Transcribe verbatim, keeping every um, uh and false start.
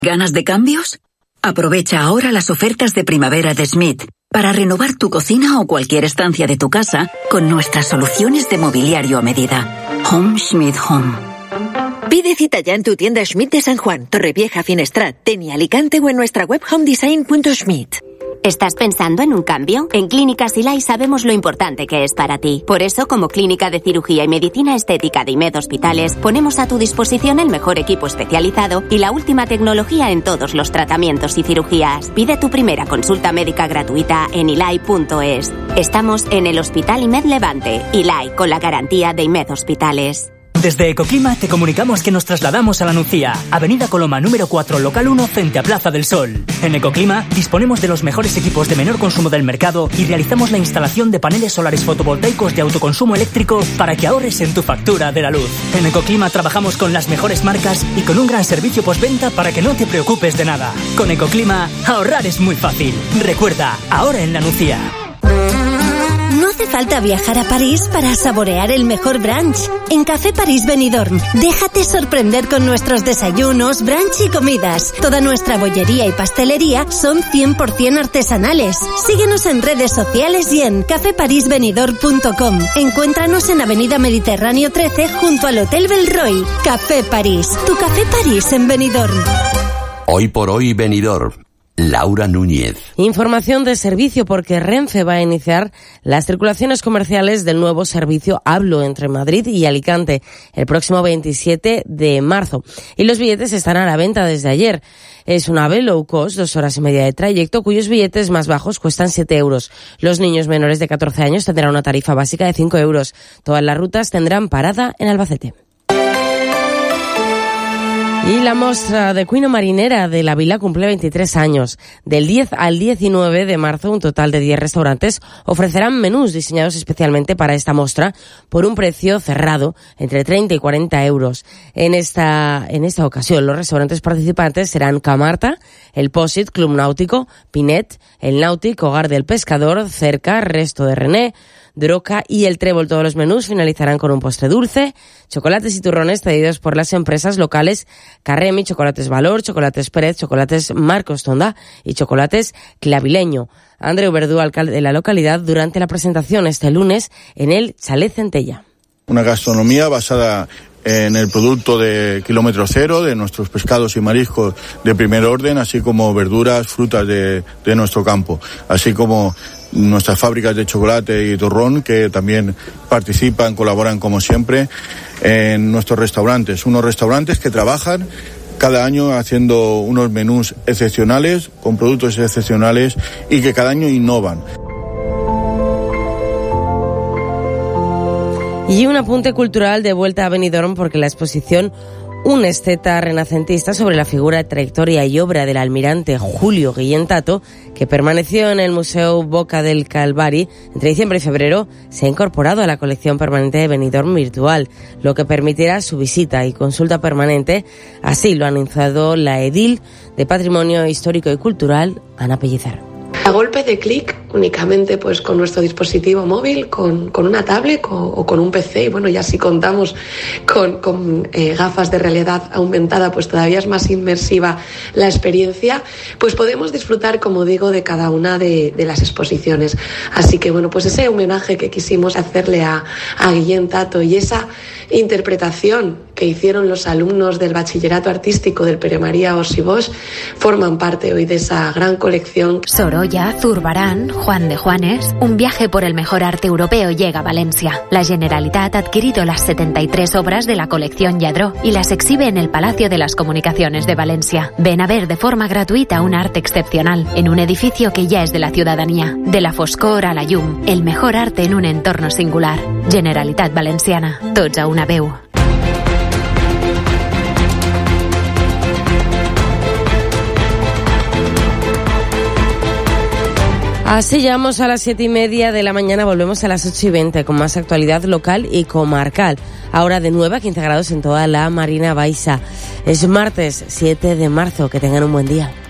¿Ganas de cambios? Aprovecha ahora las ofertas de primavera de Schmidt para renovar tu cocina o cualquier estancia de tu casa con nuestras soluciones de mobiliario a medida. Home Schmidt Home. Pide cita ya en tu tienda Schmidt de San Juan, Torrevieja, Finestrat, Denia, Alicante o en nuestra web homedesign punto schmidt. ¿Estás pensando en un cambio? En Clínicas Ilai sabemos lo importante que es para ti. Por eso, como Clínica de Cirugía y Medicina Estética de IMED Hospitales, ponemos a tu disposición el mejor equipo especializado y la última tecnología en todos los tratamientos y cirugías. Pide tu primera consulta médica gratuita en ilai punto es. Estamos en el Hospital IMED Levante. Ilai, con la garantía de IMED Hospitales. Desde Ecoclima te comunicamos que nos trasladamos a La Nucía, Avenida Coloma número cuatro, local uno, frente a Plaza del Sol. En Ecoclima disponemos de los mejores equipos de menor consumo del mercado y realizamos la instalación de paneles solares fotovoltaicos de autoconsumo eléctrico para que ahorres en tu factura de la luz. En Ecoclima trabajamos con las mejores marcas y con un gran servicio postventa para que no te preocupes de nada. Con Ecoclima, ahorrar es muy fácil. Recuerda, ahora en La Nucía. No hace falta viajar a París para saborear el mejor brunch. En Café París Benidorm, déjate sorprender con nuestros desayunos, brunch y comidas. Toda nuestra bollería y pastelería son cien por ciento artesanales. Síguenos en redes sociales y en café paris benidorm punto com. Encuéntranos en Avenida Mediterráneo trece junto al Hotel Belroy. Café París, tu Café París en Benidorm. Hoy por hoy Benidorm. Laura Núñez. Información de servicio porque Renfe va a iniciar las circulaciones comerciales del nuevo servicio Hablo entre Madrid y Alicante el próximo veintisiete de marzo. Y los billetes están a la venta desde ayer. Es un AVE low cost, dos horas y media de trayecto, cuyos billetes más bajos cuestan siete euros. Los niños menores de catorce años tendrán una tarifa básica de cinco euros. Todas las rutas tendrán parada en Albacete. Y la mostra de Cuina Marinera de la Vila cumple veintitrés años. Del diez al diecinueve de marzo, un total de diez restaurantes ofrecerán menús diseñados especialmente para esta mostra por un precio cerrado entre treinta y cuarenta euros. En esta, en esta ocasión, los restaurantes participantes serán Camarta, El Posit, Club Náutico, Pinet, El Náutico, Hogar del Pescador, Cerca, Resto de René, Droca y El Trébol. Todos los menús finalizarán con un postre dulce, chocolates y turrones traídos por las empresas locales Carremi, Chocolates Valor, Chocolates Pérez, Chocolates Marcos Tonda y Chocolates Clavileño. Andreu Verdú, alcalde de la localidad, durante la presentación este lunes en el Chalet Centella. Una gastronomía basada en el producto de kilómetro cero, de nuestros pescados y mariscos de primer orden, así como verduras, frutas de, de nuestro campo, así como nuestras fábricas de chocolate y turrón que también participan, colaboran como siempre en nuestros restaurantes, unos restaurantes que trabajan cada año haciendo unos menús excepcionales, con productos excepcionales y que cada año innovan. Y un apunte cultural de vuelta a Benidorm porque la exposición Un esteta renacentista sobre la figura, trayectoria y obra del almirante Julio Guillén Tato, que permaneció en el Museo Boca del Calvari entre diciembre y febrero, se ha incorporado a la colección permanente de Benidorm virtual, lo que permitirá su visita y consulta permanente. Así lo ha anunciado la edil de Patrimonio Histórico y Cultural, Ana Pellicer. A golpe de clic, únicamente pues con nuestro dispositivo móvil, con, con una tablet o, o con un P C, y bueno, ya si contamos con, con eh, gafas de realidad aumentada, pues todavía es más inmersiva la experiencia, pues podemos disfrutar, como digo, de cada una de, de las exposiciones. Así que bueno, pues ese homenaje que quisimos hacerle a, a Guillén Tato y esa interpretación que hicieron los alumnos del Bachillerato Artístico del Pere María Ors i Bosch forman parte hoy de esa gran colección. Sorolla, Zurbarán, Juan de Juanes, un viaje por el mejor arte europeo llega a Valencia. La Generalitat ha adquirido las setenta y tres obras de la colección Lladró y las exhibe en el Palacio de las Comunicaciones de Valencia. Ven a ver de forma gratuita un arte excepcional en un edificio que ya es de la ciudadanía. De la foscor a la llum, el mejor arte en un entorno singular. Generalitat Valenciana, tots a una veu. Así llegamos a las siete y media de la mañana, volvemos a las ocho y veinte con más actualidad local y comarcal. Ahora de nueve a quince grados en toda la Marina Baixa. Es martes siete de marzo, que tengan un buen día.